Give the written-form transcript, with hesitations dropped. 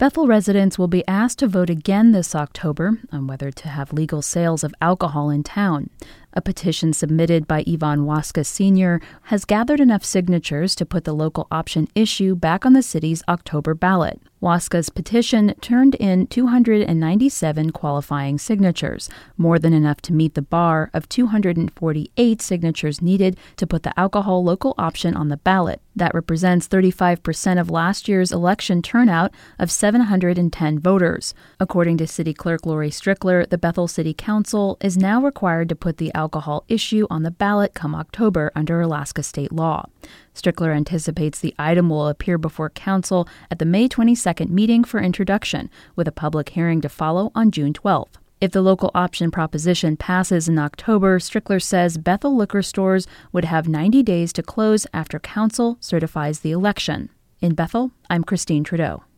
Bethel residents will be asked to vote again this October on whether to have legal sales of alcohol in town. A petition submitted by Yvonne Waska Sr. has gathered enough signatures to put the local option issue back on the city's October ballot. Waska's petition turned in 297 qualifying signatures, more than enough to meet the bar of 248 signatures needed to put the alcohol local option on the ballot. That represents 35% of last year's election turnout of 710 voters. According to City Clerk Lori Strickler, the Bethel City Council is now required to put the alcohol issue on the ballot come October under Alaska state law. Strickler anticipates the item will appear before council at the May 22nd meeting for introduction, with a public hearing to follow on June 12th. If the local option proposition passes in October, Strickler says Bethel liquor stores would have 90 days to close after council certifies the election. In Bethel, I'm Christine Trudeau.